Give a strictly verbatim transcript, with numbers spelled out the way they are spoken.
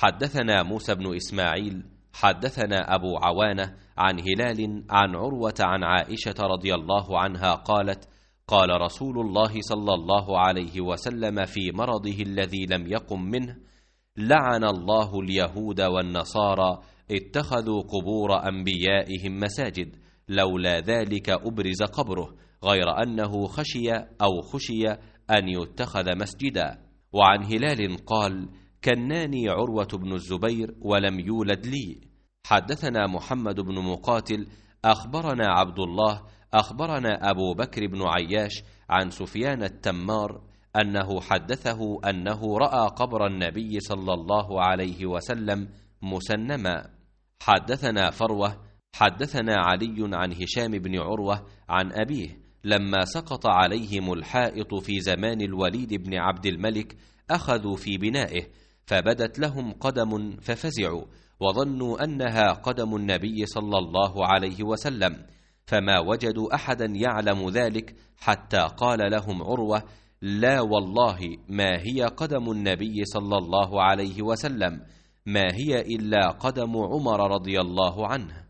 حدثنا موسى بن إسماعيل حدثنا أبو عوانة عن هلال عن عروة عن عائشة رضي الله عنها قالت: قال رسول الله صلى الله عليه وسلم في مرضه الذي لم يقم منه: لعن الله اليهود والنصارى اتخذوا قبور أنبيائهم مساجد، لولا ذلك أبرز قبره، غير أنه خشي أو خشي أن يتخذ مسجدا. وعن هلال قال: كناني عروة بن الزبير ولم يولد لي. حدثنا محمد بن مقاتل أخبرنا عبد الله أخبرنا أبو بكر بن عياش عن سفيان التمار أنه حدثه أنه رأى قبر النبي صلى الله عليه وسلم مسنما. حدثنا فروة حدثنا علي عن هشام بن عروة عن أبيه لما سقط عليهم الحائط في زمان الوليد بن عبد الملك أخذوا في بنائه، فبدت لهم قدم ففزعوا وظنوا أنها قدم النبي صلى الله عليه وسلم، فما وجدوا أحدا يعلم ذلك حتى قال لهم عروة: لا والله ما هي قدم النبي صلى الله عليه وسلم، ما هي إلا قدم عمر رضي الله عنه.